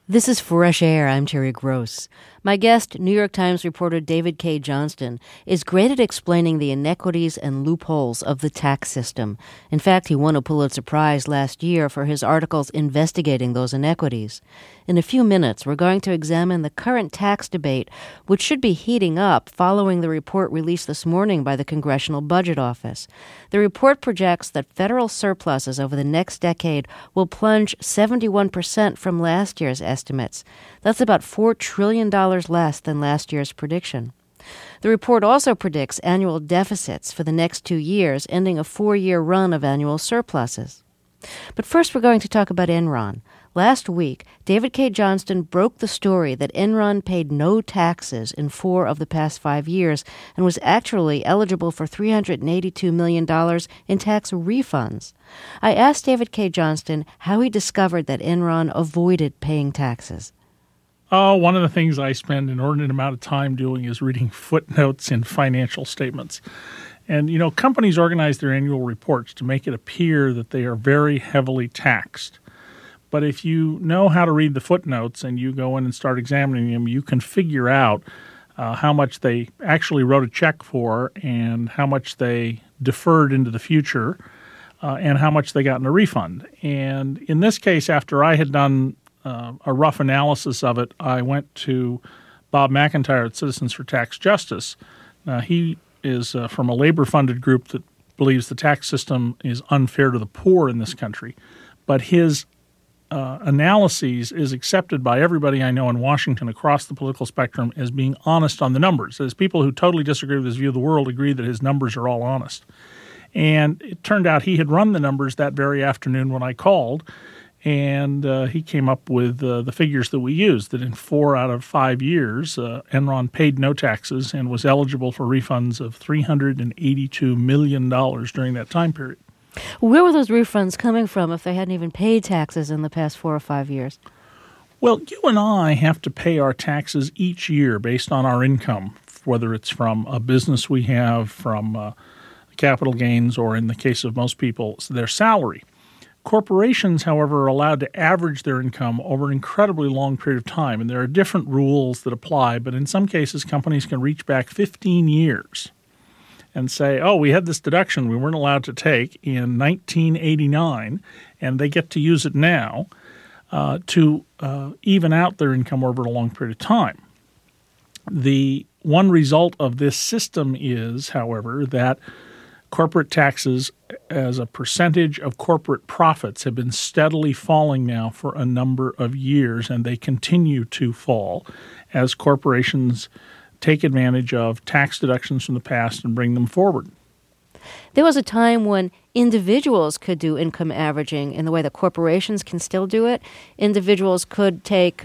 This is Fresh Air. I'm Terry Gross. My guest, New York Times reporter David Cay Johnston, is great at explaining the inequities and loopholes of the tax system. In fact, he won a Pulitzer Prize last year for his articles investigating those inequities. In a few minutes, we're going to examine the current tax debate, which should be heating up following the report released this morning by the Congressional Budget Office. The report projects that federal surpluses over the next decade will plunge 71% from last year's estimates. That's about $4 trillion less than last year's prediction. The report also predicts annual deficits for the next 2 years, ending a 4-year run of annual surpluses. But first, we're going to talk about Enron. Last week, David Cay Johnston broke the story that Enron paid no taxes in 4 of the past 5 years and was actually eligible for $382 million in tax refunds. I asked David Cay Johnston how he discovered that Enron avoided paying taxes. One of the things I spend an inordinate amount of time doing is reading footnotes in financial statements. And, companies organize their annual reports to make it appear that they are very heavily taxed. But if you know how to read the footnotes and you go in and start examining them, you can figure out how much they actually wrote a check for and how much they deferred into the future and how much they got in a refund. And in this case, after I had done a rough analysis of it, I went to Bob McIntyre at Citizens for Tax Justice. He is from a labor-funded group that believes the tax system is unfair to the poor in this country. But his analyses is accepted by everybody I know in Washington across the political spectrum as being honest on the numbers. As people who totally disagree with his view of the world agree that his numbers are all honest. And it turned out he had run the numbers that very afternoon when I called, and he came up with the figures that we used, that in 4 out of 5 years, Enron paid no taxes and was eligible for refunds of $382 million during that time period. Where were those refunds coming from if they hadn't even paid taxes in the past 4 or 5 years? Well, you and I have to pay our taxes each year based on our income, whether it's from a business we have, from capital gains, or in the case of most people, their salary. Corporations, however, are allowed to average their income over an incredibly long period of time, and there are different rules that apply, but in some cases, companies can reach back 15 years and say, we had this deduction we weren't allowed to take in 1989, and they get to use it now to even out their income over a long period of time. The one result of this system is, however, that corporate taxes as a percentage of corporate profits have been steadily falling now for a number of years, and they continue to fall as corporations take advantage of tax deductions from the past and bring them forward. There was a time when individuals could do income averaging in the way that corporations can still do it. Individuals could take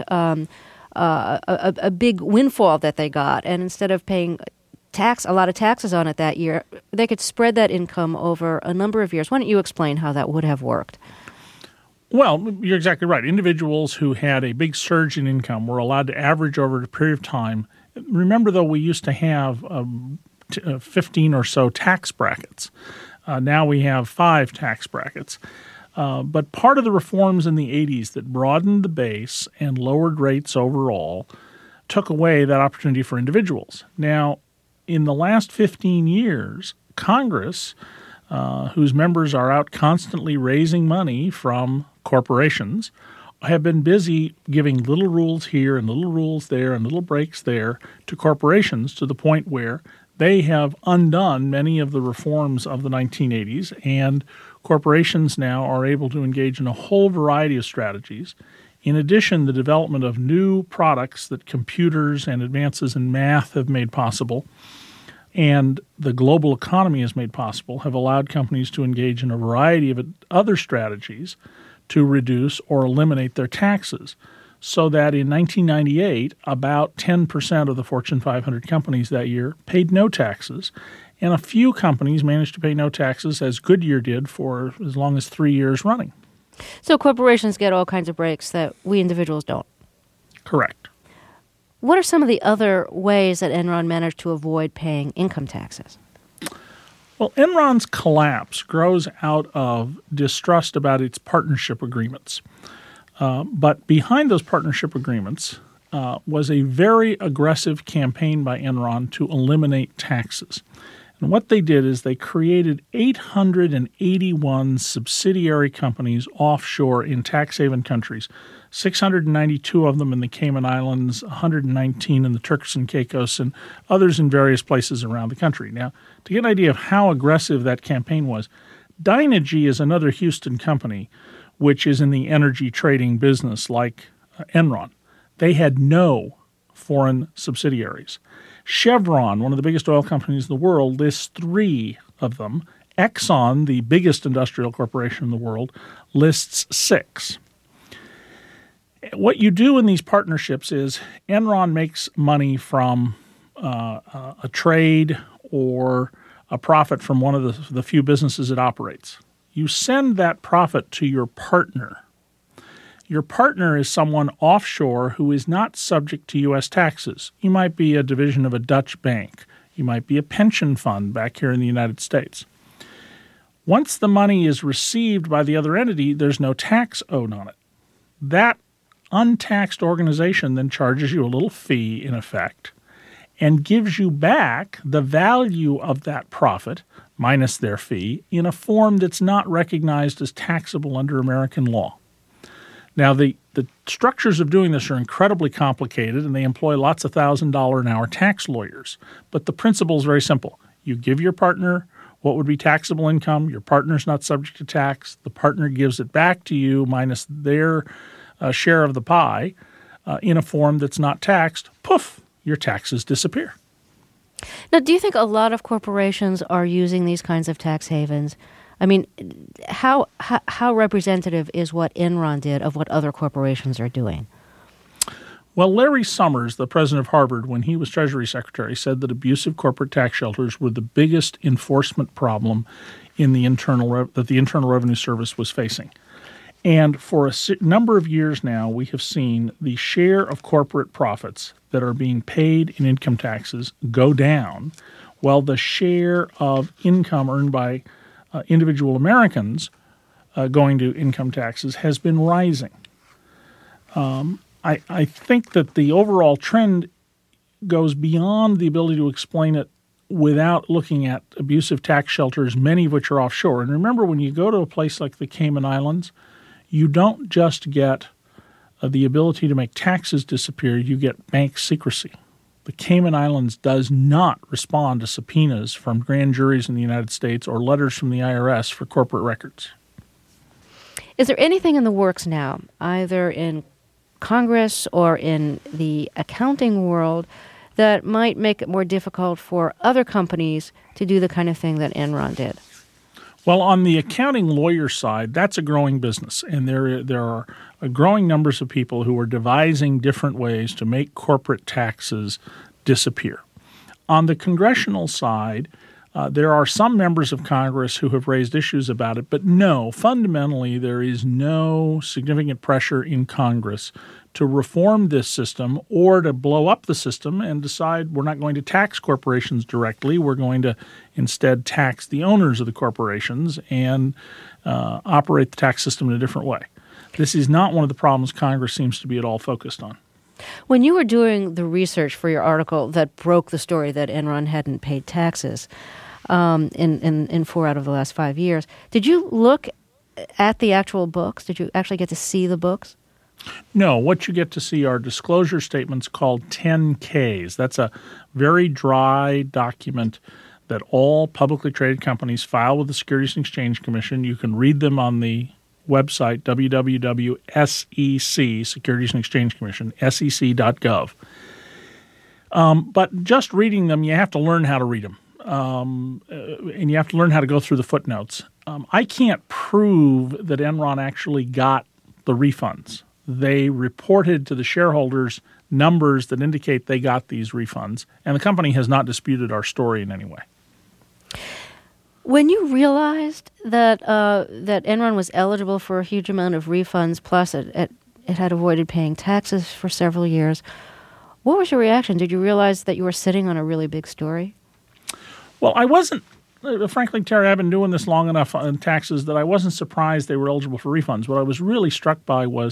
a big windfall that they got, and instead of paying a lot of taxes on it that year, they could spread that income over a number of years. Why don't you explain how that would have worked? Well, you're exactly right. Individuals who had a big surge in income were allowed to average over a period of time. Remember, though, we used to have 15 or so tax brackets. Now we have 5 tax brackets. But part of the reforms in the 80s that broadened the base and lowered rates overall took away that opportunity for individuals. Now, in the last 15 years, Congress, whose members are out constantly raising money from corporations, have been busy giving little rules here and little rules there and little breaks there to corporations, to the point where they have undone many of the reforms of the 1980s, and corporations now are able to engage in a whole variety of strategies. In addition, the development of new products that computers and advances in math have made possible, and the global economy has made possible, have allowed companies to engage in a variety of other strategies to reduce or eliminate their taxes, so that in 1998, about 10% of the Fortune 500 companies that year paid no taxes, and a few companies managed to pay no taxes, as Goodyear did, for as long as 3 years running. So corporations get all kinds of breaks that we individuals don't. Correct. What are some of the other ways that Enron managed to avoid paying income taxes? Well, Enron's collapse grows out of distrust about its partnership agreements. But behind those partnership agreements was a very aggressive campaign by Enron to eliminate taxes. And what they did is they created 881 subsidiary companies offshore in tax haven countries, 692 of them in the Cayman Islands, 119 in the Turks and Caicos, and others in various places around the country. Now, to get an idea of how aggressive that campaign was, Dynegy is another Houston company which is in the energy trading business like Enron. They had no foreign subsidiaries. Chevron, one of the biggest oil companies in the world, lists 3 of them. Exxon, the biggest industrial corporation in the world, lists 6. What you do in these partnerships is Enron makes money from a trade or a profit from one of the few businesses it operates. You send that profit to your partner. Your partner is someone offshore who is not subject to U.S. taxes. You might be a division of a Dutch bank. You might be a pension fund back here in the United States. Once the money is received by the other entity, there's no tax owed on it. That untaxed organization then charges you a little fee, in effect, and gives you back the value of that profit, minus their fee, in a form that's not recognized as taxable under American law. Now, the structures of doing this are incredibly complicated, and they employ lots of $1,000 an hour tax lawyers. But the principle is very simple. You give your partner what would be taxable income. Your partner's not subject to tax. The partner gives it back to you minus their share of the pie in a form that's not taxed. Poof, your taxes disappear. Now, do you think a lot of corporations are using these kinds of tax havens? I mean, how representative is what Enron did of what other corporations are doing? Well, Larry Summers, the president of Harvard, when he was Treasury Secretary, said that abusive corporate tax shelters were the biggest enforcement problem in the that the Internal Revenue Service was facing. And for a number of years now, we have seen the share of corporate profits that are being paid in income taxes go down, while the share of income earned by individual Americans going to income taxes has been rising. I think that the overall trend goes beyond the ability to explain it without looking at abusive tax shelters, many of which are offshore. And remember, when you go to a place like the Cayman Islands, you don't just get the ability to make taxes disappear, you get bank secrecy. The Cayman Islands does not respond to subpoenas from grand juries in the United States or letters from the IRS for corporate records. Is there anything in the works now, either in Congress or in the accounting world, that might make it more difficult for other companies to do the kind of thing that Enron did? Well, on the accounting lawyer side, that's a growing business, and there are growing numbers of people who are devising different ways to make corporate taxes disappear. On the congressional side, there are some members of Congress who have raised issues about it, but no, fundamentally there is no significant pressure in Congress to reform this system or to blow up the system and decide we're not going to tax corporations directly. We're going to instead tax the owners of the corporations and operate the tax system in a different way. This is not one of the problems Congress seems to be at all focused on. When you were doing the research for your article that broke the story that Enron hadn't paid taxes in 4 out of the last 5 years, did you look at the actual books? Did you actually get to see the books? No, what you get to see are disclosure statements called 10-Ks. That's a very dry document that all publicly traded companies file with the Securities and Exchange Commission. You can read them on the website, www.sec, Securities and Exchange Commission, sec.gov. But just reading them, you have to learn how to read them. And you have to learn how to go through the footnotes. I can't prove that Enron actually got the refunds. They reported to the shareholders numbers that indicate they got these refunds, and the company has not disputed our story in any way. When you realized that that Enron was eligible for a huge amount of refunds, plus it had avoided paying taxes for several years, what was your reaction? Did you realize that you were sitting on a really big story? Well, I wasn't. Frankly, Terry, I've been doing this long enough on taxes that I wasn't surprised they were eligible for refunds. What I was really struck by was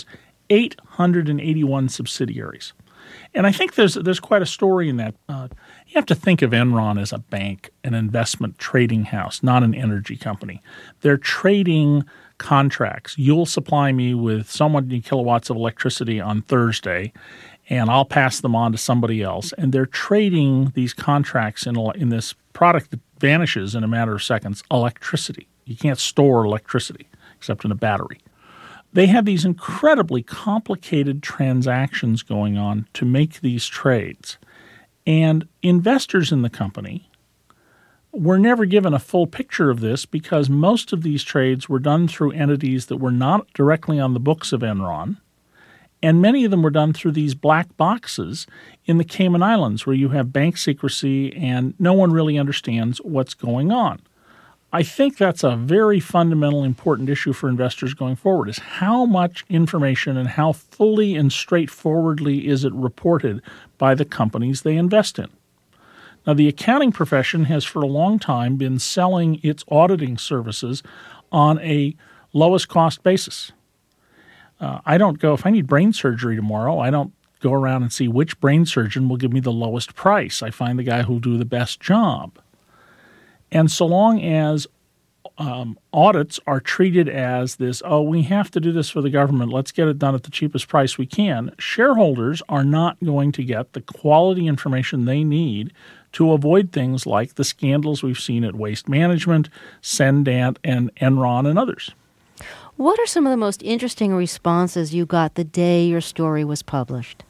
881 subsidiaries. And I think there's quite a story in that. You have to think of Enron as a bank, an investment trading house, not an energy company. They're trading contracts. You'll supply me with so many kilowatts of electricity on Thursday, and I'll pass them on to somebody else. And they're trading these contracts in this product that vanishes in a matter of seconds, electricity. You can't store electricity except in a battery. They have these incredibly complicated transactions going on to make these trades. And investors in the company were never given a full picture of this because most of these trades were done through entities that were not directly on the books of Enron. And many of them were done through these black boxes in the Cayman Islands where you have bank secrecy and no one really understands what's going on. I think that's a very fundamental, important issue for investors going forward is how much information and how fully and straightforwardly is it reported by the companies they invest in. Now, the accounting profession has for a long time been selling its auditing services on a lowest cost basis. I don't go, if I need brain surgery tomorrow, I don't go around and see which brain surgeon will give me the lowest price. I find the guy who will do the best job. And so long as audits are treated as this, we have to do this for the government, let's get it done at the cheapest price we can, shareholders are not going to get the quality information they need to avoid things like the scandals we've seen at Waste Management, Cendant, and Enron, and others. What are some of the most interesting responses you got the day your story was published?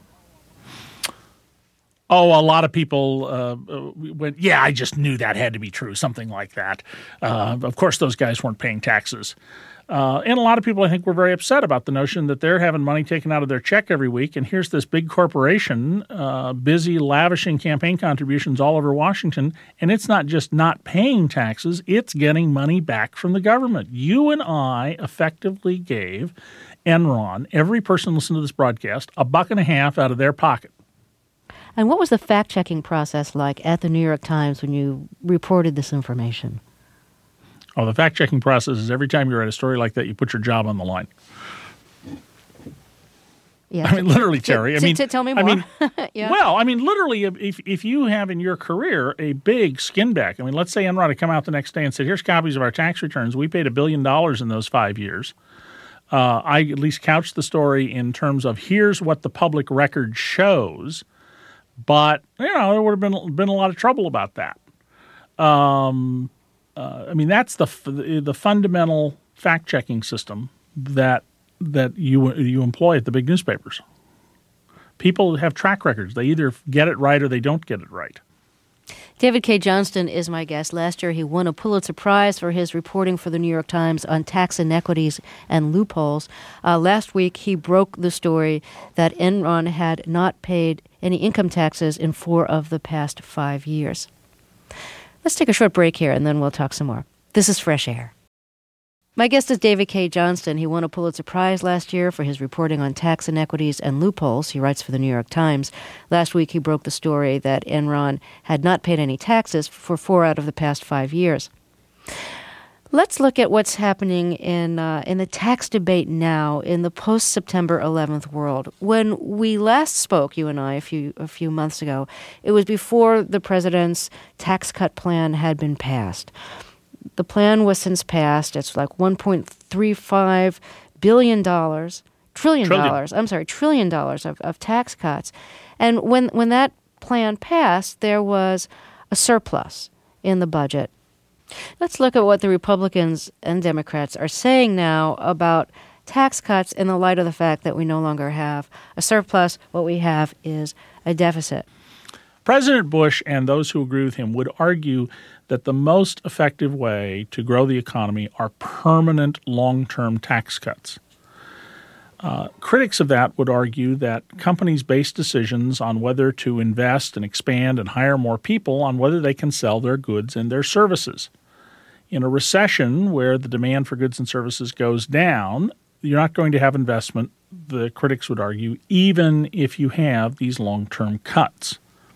Oh, a lot of people went, yeah, I just knew that had to be true, something like that. Of course, those guys weren't paying taxes. And a lot of people, I think, were very upset about the notion that they're having money taken out of their check every week, and here's this big corporation busy lavishing campaign contributions all over Washington, and it's not just not paying taxes, it's getting money back from the government. You and I effectively gave Enron, every person listening to this broadcast, $1.50 out of their pocket. And what was the fact-checking process like at the New York Times when you reported this information? Oh, the fact-checking process is every time you write a story like that, you put your job on the line. Yeah. I mean, literally, Terry. Tell me more. Yeah. Well, I mean, literally, if you have in your career a big skin back, I mean, let's say Enron had come out the next day and said, here's copies of our tax returns. We paid $1 billion in those 5 years. I at least couched the story in terms of here's what the public record shows. But, there would have been a lot of trouble about that. That's the fundamental fact-checking system that you employ at the big newspapers. People have track records. They either get it right or they don't get it right. David Cay Johnston is my guest. Last year, he won a Pulitzer Prize for his reporting for the New York Times on tax inequities and loopholes. Last week, he broke the story that Enron had not paid any income taxes in 4 of the past 5 years. Let's take a short break here, and then we'll talk some more. This is Fresh Air. My guest is David Cay Johnston. He won a Pulitzer Prize last year for his reporting on tax inequities and loopholes. He writes for the New York Times. Last week, he broke the story that Enron had not paid any taxes for 4 out of the past 5 years. Let's look at what's happening in the tax debate now in the post-September 11th world. When we last spoke, you and I, a few months ago, it was before the president's tax cut plan had been passed. The plan was since passed. It's like $1.35 billion, trillion dollars of tax cuts. And when that plan passed, there was a surplus in the budget. Let's look at what the Republicans and Democrats are saying now about tax cuts in the light of the fact that we no longer have a surplus. What we have is a deficit. President Bush and those who agree with him would argue that the most effective way to grow the economy are permanent long-term tax cuts. Critics of that would argue that companies base decisions on whether to invest and expand and hire more people on whether they can sell their goods and their services. In a recession where the demand for goods and services goes down, you're not going to have investment, the critics would argue, even if you have these long-term cuts.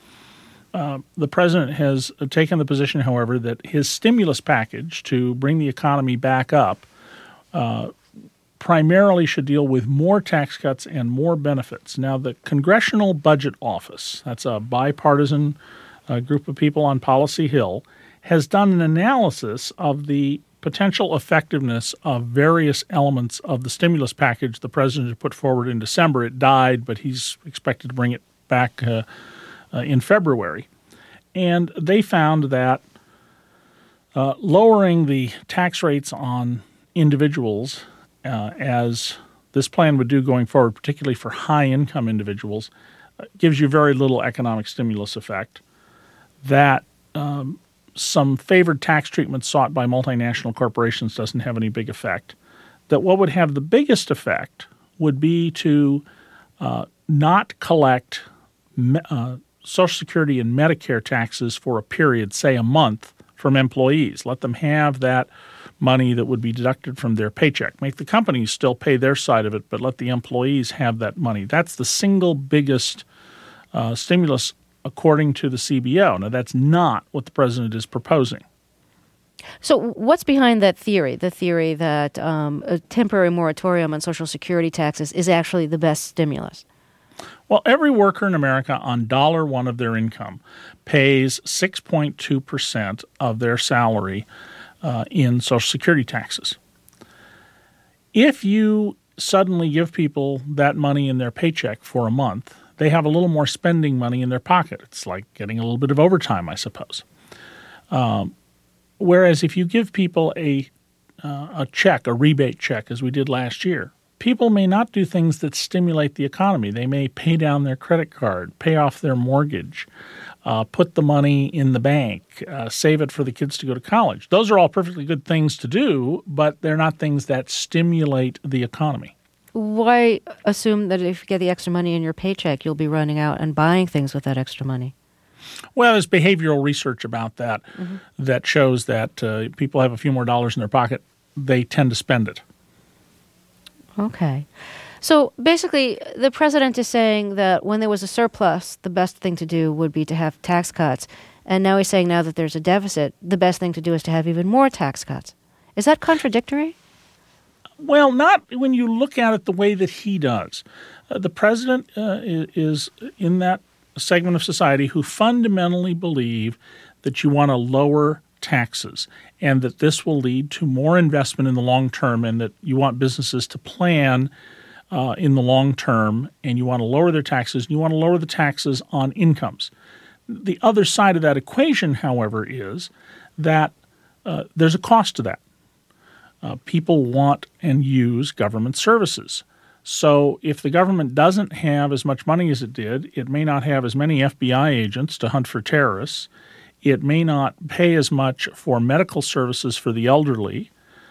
The president has taken the position, however, that his stimulus package to bring the economy back up primarily should deal with more tax cuts and more benefits. Now, the Congressional Budget Office, that's a bipartisan group of people on Policy Hill, has done an analysis of the potential effectiveness of various elements of the stimulus package the president had put forward in December. It died, but he's expected to bring it back in February. And they found that lowering the tax rates on individuals, as this plan would do going forward, particularly for high-income individuals, gives you very little economic stimulus effect. That some favored tax treatment sought by multinational corporations doesn't have any big effect. That what would have the biggest effect would be to not collect Social Security and Medicare taxes for a period, say a month, from employees. Let them have that money that would be deducted from their paycheck. Make the companies still pay their side of it, but let the employees have that money. That's the single biggest stimulus according to the CBO. Now, that's not what the president is proposing. So what's behind that theory, the theory that a temporary moratorium on Social Security taxes is actually the best stimulus? Well, every worker in America on $1 of their income pays 6.2% of their salary in Social Security taxes. If you suddenly give people that money in their paycheck for a month, they have a little more spending money in their pocket. It's like getting a little bit of overtime, I suppose. Whereas if you give people a check, a rebate check, as we did last year, people may not do things that stimulate the economy. They may pay down their credit card, pay off their mortgage, put the money in the bank, save it for the kids to go to college. Those are all perfectly good things to do, but they're not things that stimulate the economy. Why assume that if you get the extra money in your paycheck, you'll be running out and buying things with that extra money? Well, there's behavioral research about that that shows that people have a few more dollars in their pocket, they tend to spend it. Okay. So basically, the president is saying that when there was a surplus, the best thing to do would be to have tax cuts. And now he's saying now that there's a deficit, the best thing to do is to have even more tax cuts. Is that contradictory? Well, not when you look at it the way that he does. The president is in that segment of society who fundamentally believe that you want to lower taxes and that this will lead to more investment in the long term and that you want businesses to plan in the long term and you want to lower their taxes and you want to lower the taxes on incomes. The other side of that equation, however, is that there's a cost to that. People want and use government services. So if the government doesn't have as much money as it did, it may not have as many FBI agents to hunt for terrorists. It may not pay as much for medical services for the elderly.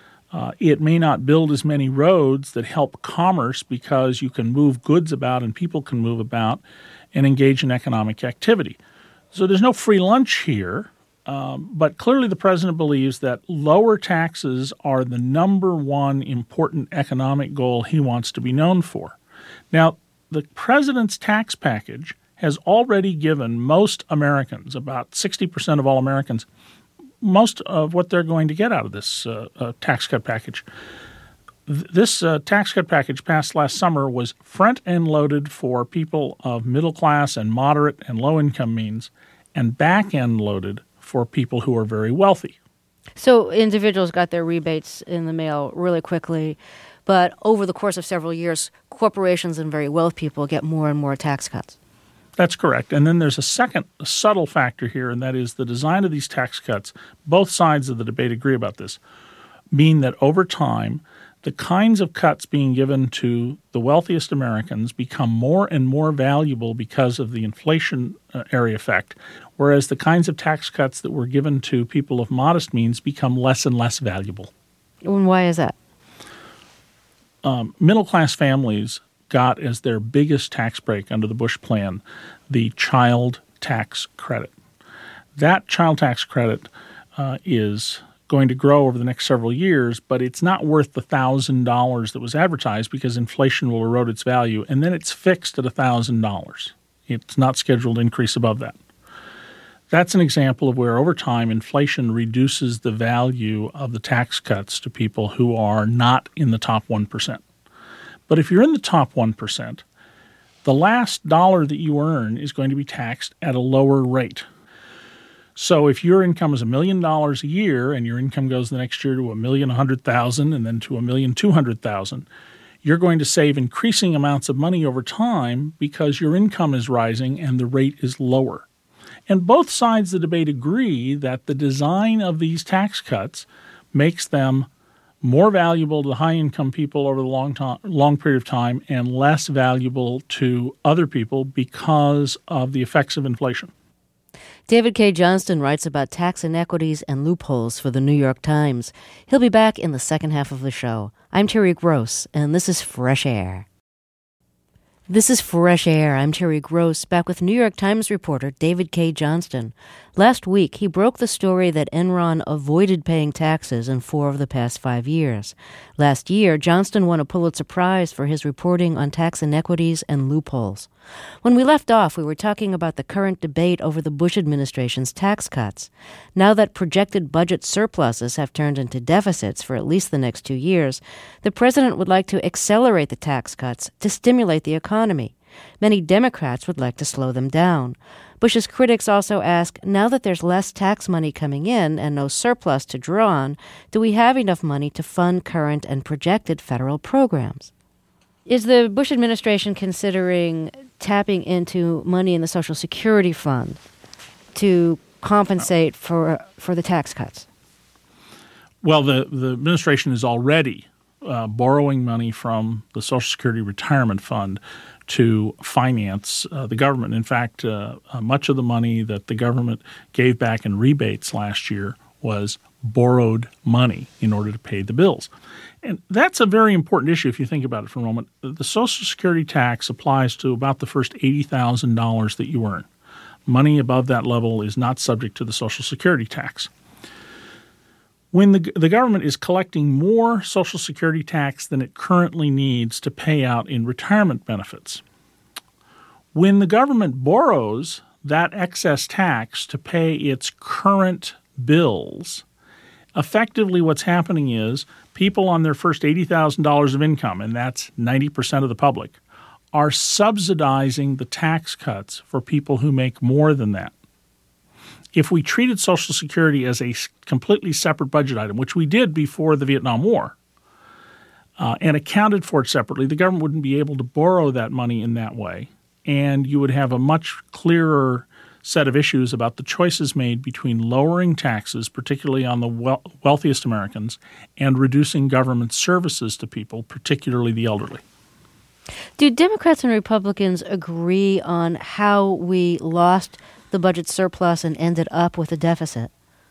It may not build as many roads that help commerce because you can move goods about and people can move about and engage in economic activity. So there's no free lunch here. But clearly the president believes that lower taxes are the number one important economic goal he wants to be known for. Now, the president's tax package has already given most Americans, about 60% of all Americans, most of what they're going to get out of this tax cut package. This tax cut package passed last summer was front-end loaded for people of middle class and moderate and low-income means and back-end loaded for people who are very wealthy. So individuals got their rebates in the mail really quickly, but over the course of several years, corporations and very wealthy people get more and more tax cuts. That's correct. And then there's a second subtle factor here, and that is the design of these tax cuts. Both sides of the debate agree about this, mean that over time, the kinds of cuts being given to the wealthiest Americans become more and more valuable because of the inflationary effect, whereas the kinds of tax cuts that were given to people of modest means become less and less valuable. And why is that? Middle-class families got as their biggest tax break under the Bush plan the child tax credit. That child tax credit is going to grow over the next several years, but it's not worth the $1,000 that was advertised because inflation will erode its value, and then it's fixed at $1,000. It's not scheduled to increase above that. That's an example of where over time inflation reduces the value of the tax cuts to people who are not in the top 1%. But if you're in the top 1%, the last dollar that you earn is going to be taxed at a lower rate. So if your income is $1 million a year and your income goes the next year to $1,100,000 and then to $1,200,000, you're going to save increasing amounts of money over time because your income is rising and the rate is lower. And both sides of the debate agree that the design of these tax cuts makes them more valuable to high-income people over the long period of time and less valuable to other people because of the effects of inflation. David Cay Johnston writes about tax inequities and loopholes for the New York Times. He'll be back in the second half of the show. I'm Terry Gross, and this is Fresh Air. This is Fresh Air. I'm Terry Gross, back with New York Times reporter David Cay Johnston. Last week, he broke the story that Enron avoided paying taxes in 4 of the past 5 years. Last year, Johnston won a Pulitzer Prize for his reporting on tax inequities and loopholes. When we left off, we were talking about the current debate over the Bush administration's tax cuts. Now that projected budget surpluses have turned into deficits for at least the next 2 years, the president would like to accelerate the tax cuts to stimulate the economy. Many Democrats would like to slow them down. Bush's critics also ask, now that there's less tax money coming in and no surplus to draw on, do we have enough money to fund current and projected federal programs? Is the Bush administration considering tapping into money in the Social Security Fund to compensate for the tax cuts? Well, the administration is already borrowing money from the Social Security Retirement Fund to finance the government. In fact, much of the money that the government gave back in rebates last year was borrowed money in order to pay the bills. And that's a very important issue if you think about it for a moment. The Social Security tax applies to about the first $80,000 that you earn. Money above that level is not subject to the Social Security tax. When the government is collecting more Social Security tax than it currently needs to pay out in retirement benefits, when the government borrows that excess tax to pay its current bills, effectively what's happening is people on their first $80,000 of income, and that's 90% of the public, are subsidizing the tax cuts for people who make more than that. If we treated Social Security as a completely separate budget item, which we did before the Vietnam War, and accounted for it separately, the government wouldn't be able to borrow that money in that way, and you would have a much clearer set of issues about the choices made between lowering taxes, particularly on the wealthiest Americans, and reducing government services to people, particularly the elderly. Do Democrats and Republicans agree on how we lost the budget surplus and ended up with a deficit?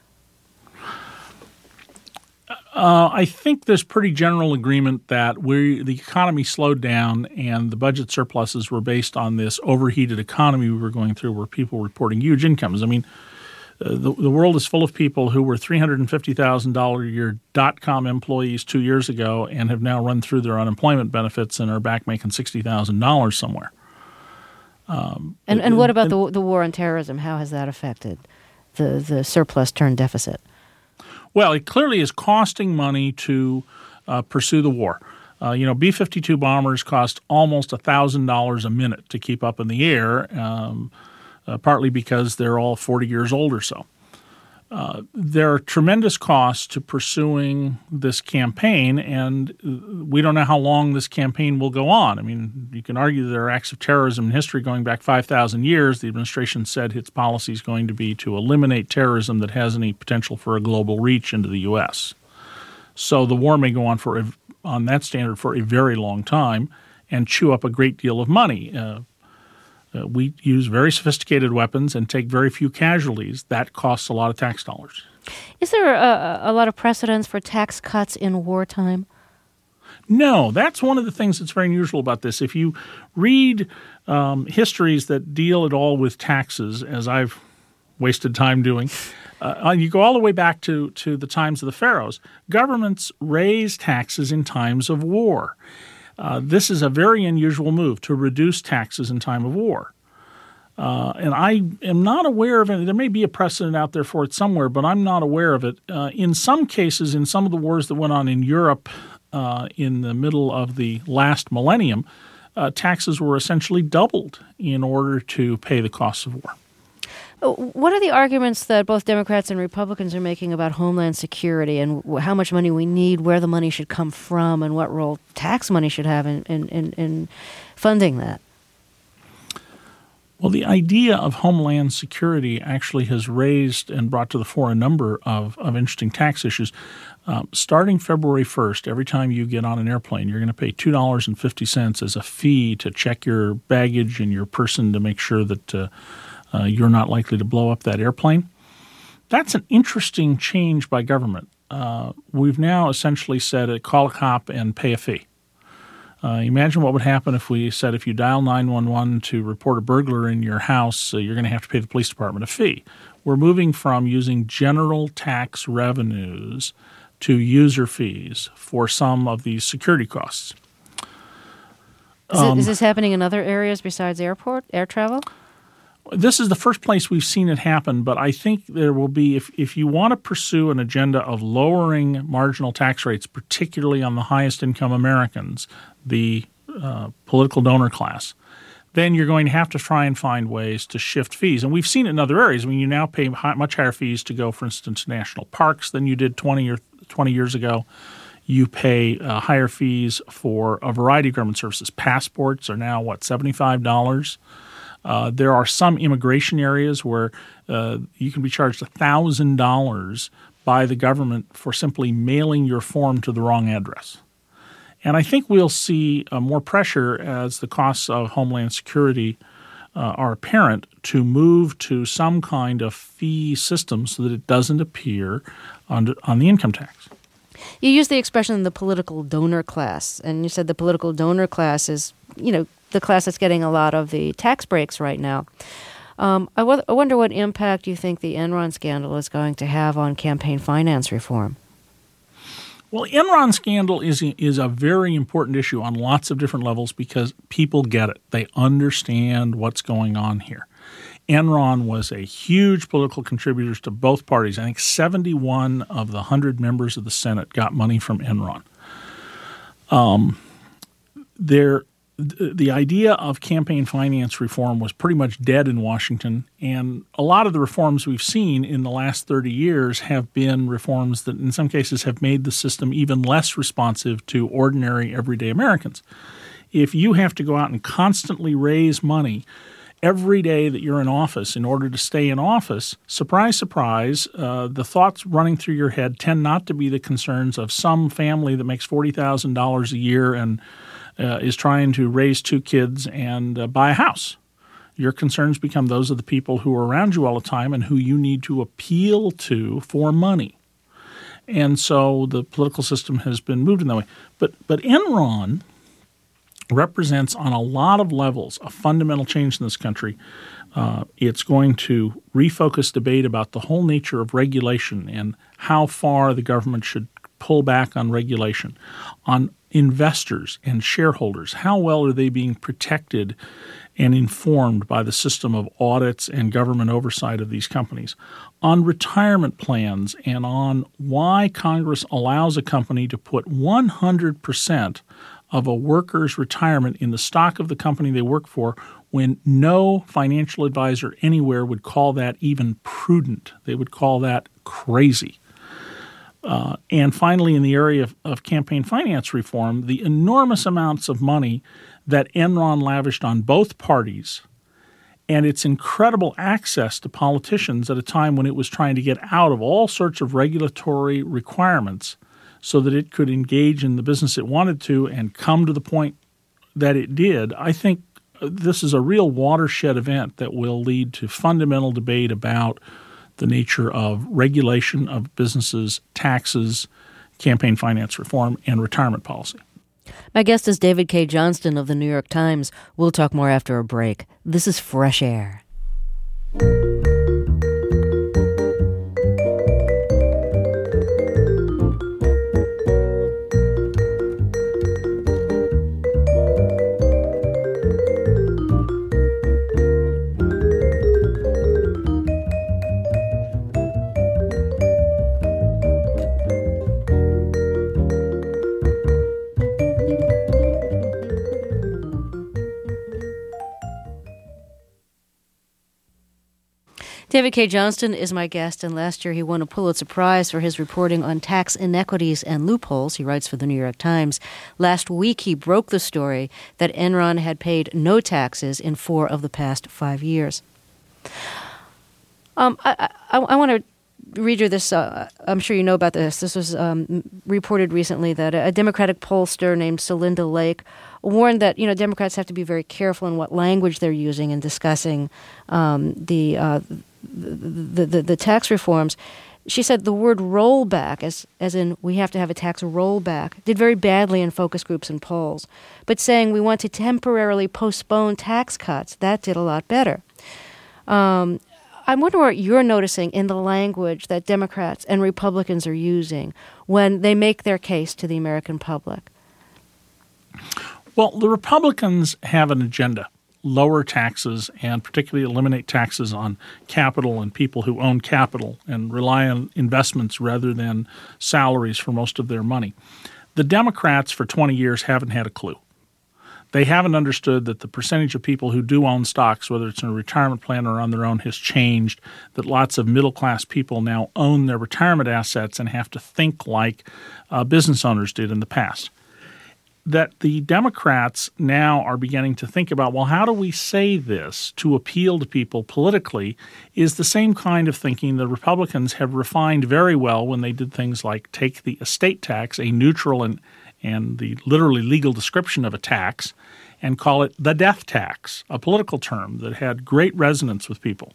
I think there's pretty general agreement that the economy slowed down and the budget surpluses were based on this overheated economy we were going through where people were reporting huge incomes. I mean, the world is full of people who were $350,000 a year .com employees 2 years ago and have now run through their unemployment benefits and are back making $60,000 somewhere. And what about the war on terrorism? How has that affected the surplus turned deficit? Well, it clearly is costing money to pursue the war. B-52 bombers cost almost $1,000 a minute to keep up in the air, partly because they're all 40 years old or so. There are tremendous costs to pursuing this campaign, and we don't know how long this campaign will go on. I mean, you can argue there are acts of terrorism in history going back 5,000 years. The administration said its policy is going to be to eliminate terrorism that has any potential for a global reach into the U.S. So the war may go on on that standard for a very long time and chew up a great deal of money. We use very sophisticated weapons and take very few casualties. That costs a lot of tax dollars. Is there a lot of precedence for tax cuts in wartime? No, that's one of the things that's very unusual about this. If you read histories that deal at all with taxes, as I've wasted time doing, you go all the way back to the times of the pharaohs, governments raise taxes in times of war. This is a very unusual move to reduce taxes in time of war. And I am not aware of it. There may be a precedent out there for it somewhere, but I'm not aware of it. In some cases, in some of the wars that went on in Europe in the middle of the last millennium, taxes were essentially doubled in order to pay the costs of war. What are the arguments that both Democrats and Republicans are making about Homeland Security and how much money we need, where the money should come from, and what role tax money should have in funding that? Well, the idea of Homeland Security actually has raised and brought to the fore a number of interesting tax issues. Starting February 1st, every time you get on an airplane, you're going to pay $2.50 as a fee to check your baggage and your person to make sure that you're not likely to blow up that airplane. That's an interesting change by government. We've now essentially said call a cop and pay a fee. Imagine what would happen if we said if you dial 911 to report a burglar in your house, you're going to have to pay the police department a fee. We're moving from using general tax revenues to user fees for some of these security costs. Is this happening in other areas besides air travel? This is the first place we've seen it happen, but I think there will be, if you want to pursue an agenda of lowering marginal tax rates, particularly on the highest income Americans, the political donor class, then you're going to have to try and find ways to shift fees. And we've seen it in other areas. I mean, you now pay much higher fees to go, for instance, to national parks than you did 20 years ago. You pay higher fees for a variety of government services. Passports are now, $75? There are some immigration areas where you can be charged $1,000 by the government for simply mailing your form to the wrong address. And I think we'll see more pressure as the costs of Homeland Security are apparent to move to some kind of fee system so that it doesn't appear on the income tax. You used the expression the political donor class, and you said the political donor class is, the class that's getting a lot of the tax breaks right now. I wonder what impact you think the Enron scandal is going to have on campaign finance reform. Well, Enron scandal is a very important issue on lots of different levels because people get it. They understand what's going on here. Enron was a huge political contributor to both parties. I think 71 of the 100 members of the Senate got money from Enron. The idea of campaign finance reform was pretty much dead in Washington, and a lot of the reforms we've seen in the last 30 years have been reforms that in some cases have made the system even less responsive to ordinary, everyday Americans. If you have to go out and constantly raise money every day that you're in office in order to stay in office, surprise, surprise, the thoughts running through your head tend not to be the concerns of some family that makes $40,000 a year and is trying to raise 2 kids and buy a house. Your concerns become those of the people who are around you all the time and who you need to appeal to for money. And so the political system has been moved in that way. But Enron represents on a lot of levels a fundamental change in this country. It's going to refocus debate about the whole nature of regulation and how far the government should pull back on regulation, on investors and shareholders. How well are they being protected and informed by the system of audits and government oversight of these companies? On retirement plans and on why Congress allows a company to put 100% of a worker's retirement in the stock of the company they work for when no financial advisor anywhere would call that even prudent. They would call that crazy. And finally, in the area of campaign finance reform, the enormous amounts of money that Enron lavished on both parties and its incredible access to politicians at a time when it was trying to get out of all sorts of regulatory requirements so that it could engage in the business it wanted to and come to the point that it did, I think this is a real watershed event that will lead to fundamental debate about the nature of regulation of businesses, taxes, campaign finance reform, and retirement policy. My guest is David Cay Johnston of the New York Times. We'll talk more after a break. This is Fresh Air. David Cay Johnston is my guest, and last year he won a Pulitzer Prize for his reporting on tax inequities and loopholes. He writes for the New York Times. Last week he broke the story that Enron had paid no taxes in 4 of the past 5 years. I want to read you this. I'm sure you know about this. This was reported recently that a Democratic pollster named Celinda Lake warned that Democrats have to be very careful in what language they're using in discussing the tax reforms. She said the word rollback, as in we have to have a tax rollback, did very badly in focus groups and polls. But saying we want to temporarily postpone tax cuts, that did a lot better. I wonder what you're noticing in the language that Democrats and Republicans are using when they make their case to the American public. Well, the Republicans have an agenda: lower taxes and particularly eliminate taxes on capital and people who own capital and rely on investments rather than salaries for most of their money. The Democrats for 20 years haven't had a clue. They haven't understood that the percentage of people who do own stocks, whether it's in a retirement plan or on their own, has changed, that lots of middle-class people now own their retirement assets and have to think like business owners did in the past. That the Democrats now are beginning to think about, well, how do we say this to appeal to people politically, is the same kind of thinking the Republicans have refined very well when they did things like take the estate tax, a neutral and the literally legal description of a tax, and call it the death tax, a political term that had great resonance with people.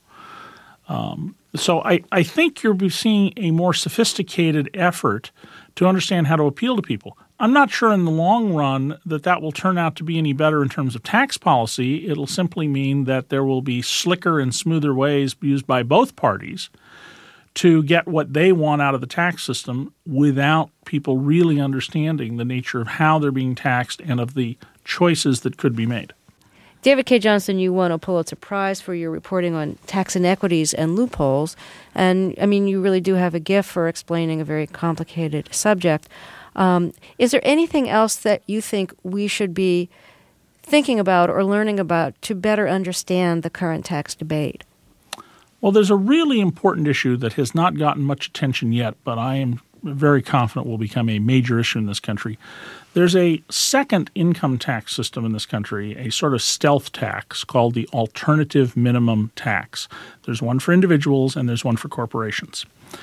So I think you're seeing a more sophisticated effort to understand how to appeal to people. I'm not sure in the long run that will turn out to be any better in terms of tax policy. It'll simply mean that there will be slicker and smoother ways used by both parties to get what they want out of the tax system without people really understanding the nature of how they're being taxed and of the choices that could be made. David Cay Johnston, you won a Pulitzer Prize for your reporting on tax inequities and loopholes. And, you really do have a gift for explaining a very complicated subject. Is there anything else that you think we should be thinking about or learning about to better understand the current tax debate? Well, there's a really important issue that has not gotten much attention yet, but I am very confident will become a major issue in this country. There's a second income tax system in this country, a sort of stealth tax called the alternative minimum tax. There's one for individuals and there's one for corporations.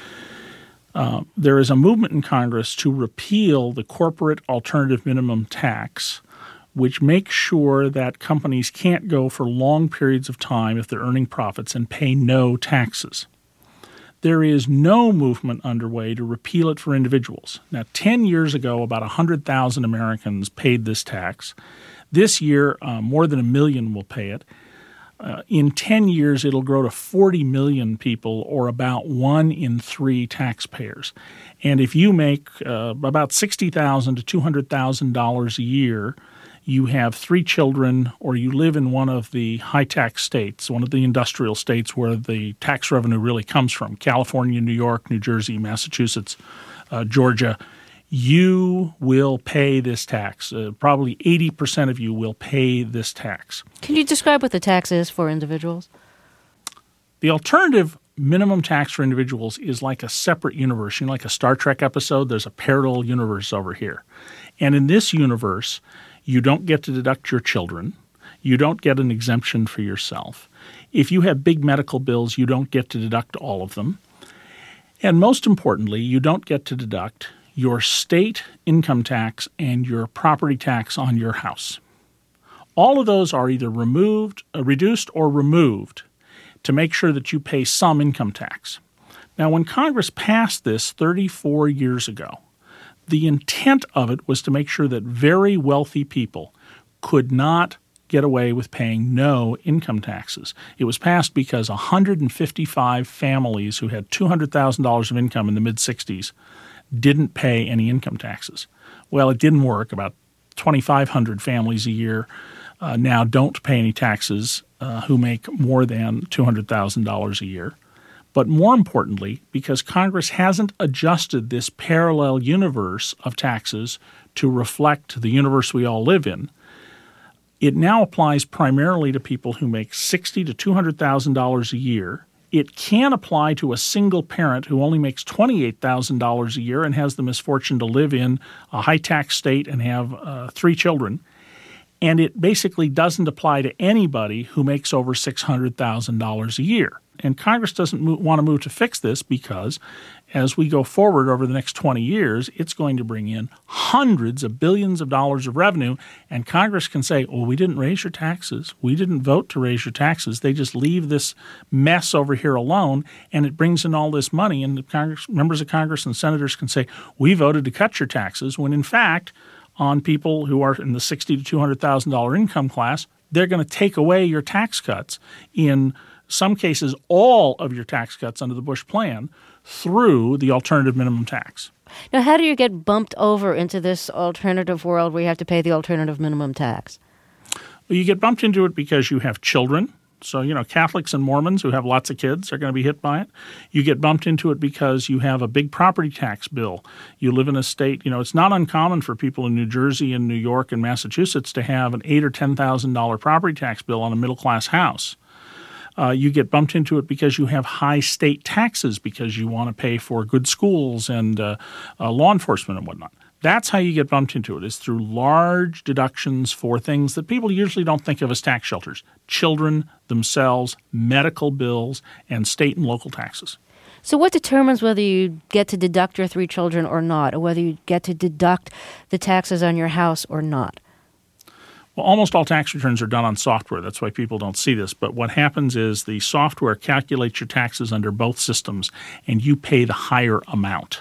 There is a movement in Congress to repeal the corporate alternative minimum tax, which makes sure that companies can't go for long periods of time if they're earning profits and pay no taxes. There is no movement underway to repeal it for individuals. Now, 10 years ago, about 100,000 Americans paid this tax. This year, more than 1 million will pay it. In 10 years, it'll grow to 40 million people, or about 1 in 3 taxpayers. And if you make about $60,000 to $200,000 a year, you have 3 children, or you live in one of the high-tax states, one of the industrial states where the tax revenue really comes from, California, New York, New Jersey, Massachusetts, Georgia, you will pay this tax. Probably 80% of you will pay this tax. Can you describe what the tax is for individuals? The alternative minimum tax for individuals is like a separate universe. Like a Star Trek episode, there's a parallel universe over here. And in this universe, you don't get to deduct your children. You don't get an exemption for yourself. If you have big medical bills, you don't get to deduct all of them. And most importantly, you don't get to deduct your state income tax and your property tax on your house. All of those are either reduced or removed to make sure that you pay some income tax. Now, when Congress passed this 34 years ago, the intent of it was to make sure that very wealthy people could not get away with paying no income taxes. It was passed because 155 families who had $200,000 of income in the mid-'60s didn't pay any income taxes. Well, it didn't work. About 2,500 families a year now don't pay any taxes who make more than $200,000 a year. But more importantly, because Congress hasn't adjusted this parallel universe of taxes to reflect the universe we all live in, it now applies primarily to people who make $60,000 to $200,000 a year It can apply to a single parent who only makes $28,000 a year and has the misfortune to live in a high-tax state and have 3 children. And it basically doesn't apply to anybody who makes over $600,000 a year. And Congress doesn't want to move to fix this because as we go forward over the next 20 years, it's going to bring in hundreds of billions of dollars of revenue. And Congress can say, well, we didn't raise your taxes. We didn't vote to raise your taxes. They just leave this mess over here alone, and it brings in all this money. And the members of Congress and senators can say, we voted to cut your taxes, when in fact, on people who are in the $60,000 to $200,000 income class, they're going to take away your tax cuts, in some cases all of your tax cuts under the Bush plan, through the alternative minimum tax. Now, how do you get bumped over into this alternative world where you have to pay the alternative minimum tax? Well, you get bumped into it because you have children. So, Catholics and Mormons who have lots of kids are going to be hit by it. You get bumped into it because you have a big property tax bill. You live in a state, it's not uncommon for people in New Jersey and New York and Massachusetts to have an $8,000 or $10,000 property tax bill on a middle-class house. You get bumped into it because you have high state taxes because you want to pay for good schools and law enforcement and whatnot. That's how you get bumped into it, is through large deductions for things that people usually don't think of as tax shelters: children themselves, medical bills, and state and local taxes. So what determines whether you get to deduct your 3 children or not, or whether you get to deduct the taxes on your house or not? Well, almost all tax returns are done on software. That's why people don't see this. But what happens is the software calculates your taxes under both systems, and you pay the higher amount.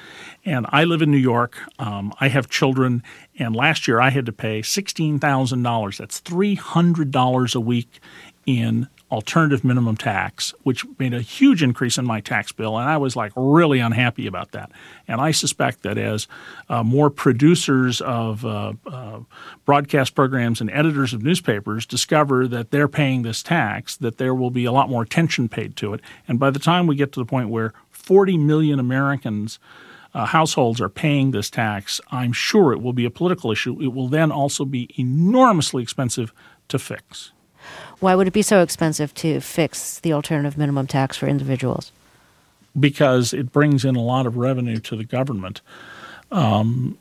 And I live in New York. I have children, and last year I had to pay $16,000. That's $300 a week in alternative minimum tax, which made a huge increase in my tax bill, and I was really unhappy about that. And I suspect that as more producers of broadcast programs and editors of newspapers discover that they're paying this tax, that there will be a lot more attention paid to it. And by the time we get to the point where 40 million Americans households are paying this tax, I'm sure it will be a political issue. It will then also be enormously expensive to fix. Why would it be so expensive to fix the alternative minimum tax for individuals? Because it brings in a lot of revenue to the government. When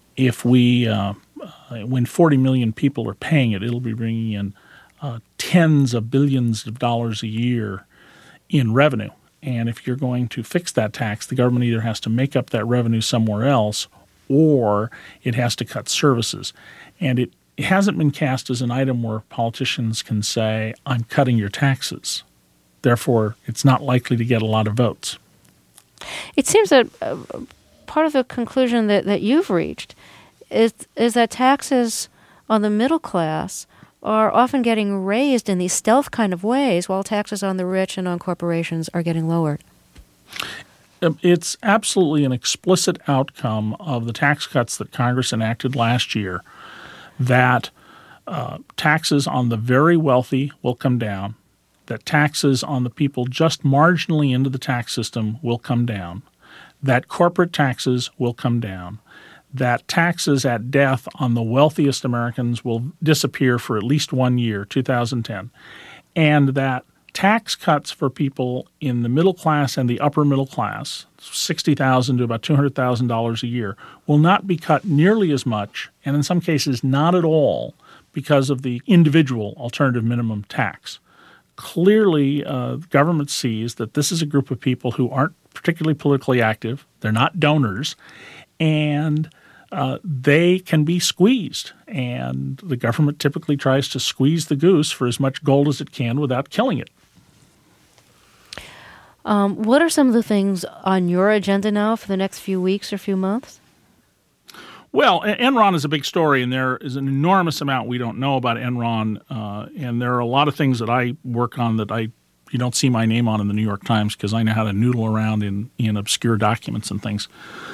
40 million people are paying it, it'll be bringing in tens of billions of dollars a year in revenue. And if you're going to fix that tax, the government either has to make up that revenue somewhere else, or it has to cut services. And it hasn't been cast as an item where politicians can say, I'm cutting your taxes. Therefore, it's not likely to get a lot of votes. It seems that part of the conclusion that you've reached is that taxes on the middle class are often getting raised in these stealth kind of ways, while taxes on the rich and on corporations are getting lowered. It's absolutely an explicit outcome of the tax cuts that Congress enacted last year, that taxes on the very wealthy will come down, that taxes on the people just marginally into the tax system will come down, that corporate taxes will come down, that taxes at death on the wealthiest Americans will disappear for at least 1 year, 2010, and that tax cuts for people in the middle class and the upper middle class, $60,000 to about $200,000 a year, will not be cut nearly as much, and in some cases not at all, because of the individual alternative minimum tax. Clearly, government sees that this is a group of people who aren't particularly politically active, they're not donors, and they can be squeezed. And the government typically tries to squeeze the goose for as much gold as it can without killing it. What are some of the things on your agenda now for the next few weeks or few months? Well, Enron is a big story, and there is an enormous amount we don't know about Enron. And there are a lot of things that I work on that you don't see my name on in the New York Times because I know how to noodle around in obscure documents and things.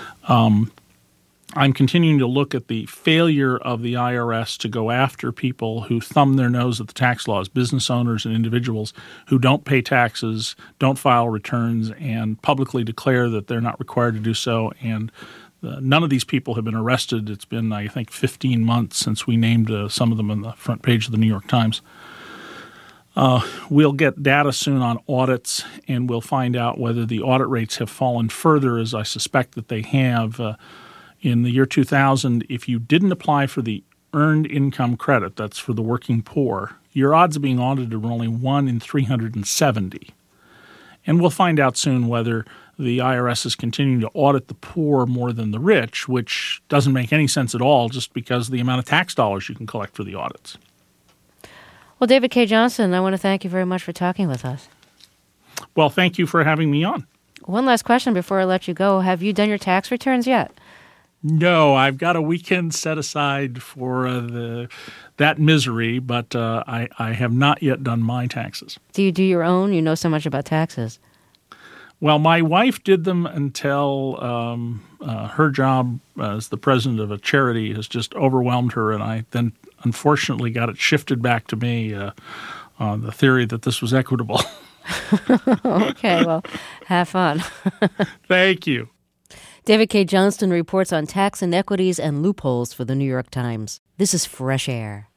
I'm continuing to look at the failure of the IRS to go after people who thumb their nose at the tax laws, business owners and individuals who don't pay taxes, don't file returns, and publicly declare that they're not required to do so. And none of these people have been arrested. It's been, I think, 15 months since we named some of them on the front page of the New York Times. We'll get data soon on audits, and we'll find out whether the audit rates have fallen further, as I suspect that they have. In the year 2000, if you didn't apply for the Earned Income Credit, that's for the working poor, your odds of being audited were only 1 in 370. And we'll find out soon whether the IRS is continuing to audit the poor more than the rich, which doesn't make any sense at all just because of the amount of tax dollars you can collect for the audits. Well, David Cay Johnston, I want to thank you very much for talking with us. Well, thank you for having me on. One last question before I let you go. Have you done your tax returns yet? No, I've got a weekend set aside for that misery, but I have not yet done my taxes. Do you do your own? You know so much about taxes. Well, my wife did them until her job as the president of a charity has just overwhelmed her, and I then unfortunately got it shifted back to me on the theory that this was equitable. Okay, well, have fun. Thank you. David Cay Johnston reports on tax inequities and loopholes for the New York Times. This is Fresh Air.